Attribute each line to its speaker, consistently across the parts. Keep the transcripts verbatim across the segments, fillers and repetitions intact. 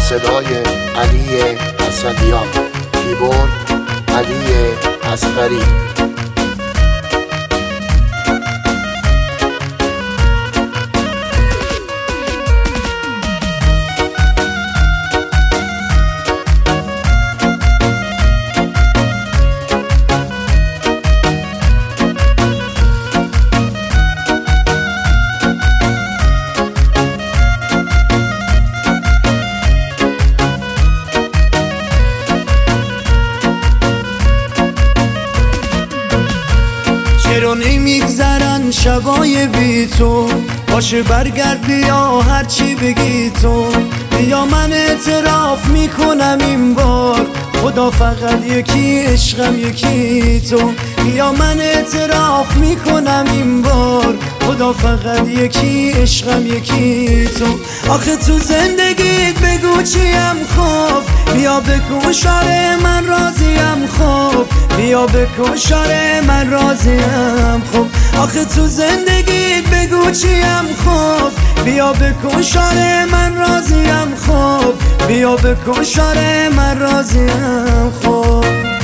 Speaker 1: صدای علی اسفندیان، کیبورد علی اصغری.
Speaker 2: چرا نمیگذرن شبای بی تو؟ باشه برگرد بیا هرچی بگی تو. بیا من اعتراف میکنم این بار، خدا فقط یکی عشقم یکی تو. بیا من اعتراف میکنم این بار، خدا فقط یکی عشقم یکی تو. آخه تو زندگیت بگو چیم خب، بیا بکن شاره من راضیم خب، بیا بکن شاره من راضیم خب. آخه تو زندگیت بگو چیم خب، بیا بکن شاره من راضیم خب، بیا بکن شاره من راضیم خب.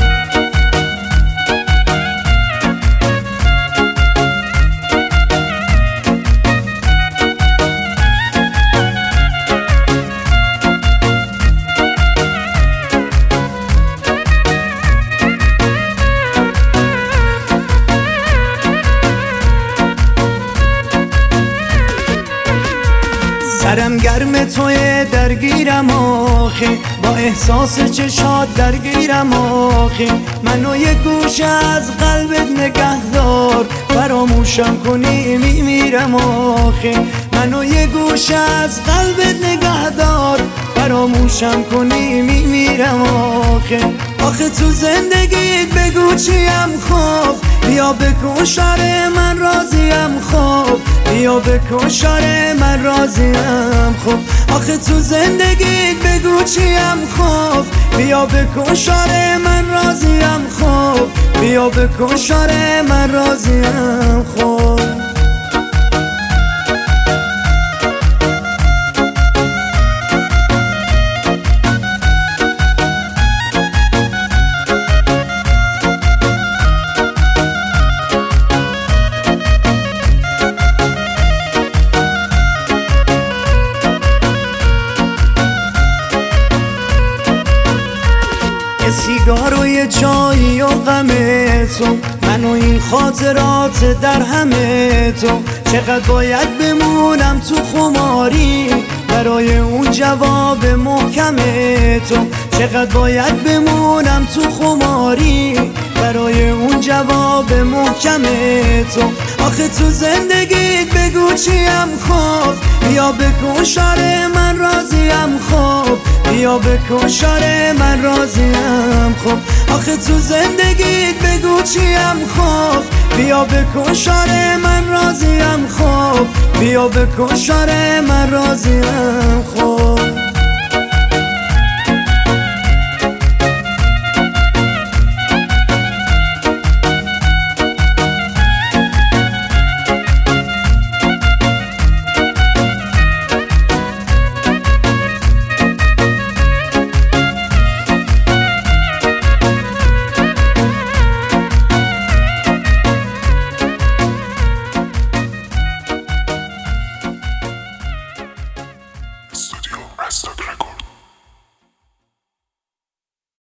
Speaker 2: سرم گرم توی درگیرم آخه، با احساس چشات درگیرم آخه. منو یه گوشه از قلبت نگهدار، فراموشم کنی میمیرم آخه. منو یه گوشه از قلبت نگهدار، فراموشم کنی میمیرم آخه. آخه تو زندگیت بگو چیم خب، بیا بکن شاره من راضیم خب، بیا بکن شاره من راضیم خب. آخه تو زندگیت بگو چیم خب، بیا بکن شاره من راضیم خب، بیا بکن شاره من راضیم خب. سیگار و یه چایی و غم تو، من و این خاطرات در همه تو. چقدر باید بمونم تو خماری برای اون جواب محکم تو. چقدر باید بمونم تو خماری برای اون جواب محکم تو. آخه تو زندگیت بگو چیم خب، بیا بکن شاره من راضیم خب، بیا بکن شاره من راضیم خب. آخه تو زندگیت بگو چیم خب، بیا بکن شاره من راضیم خب، بیا بکن شاره من راضیم خب.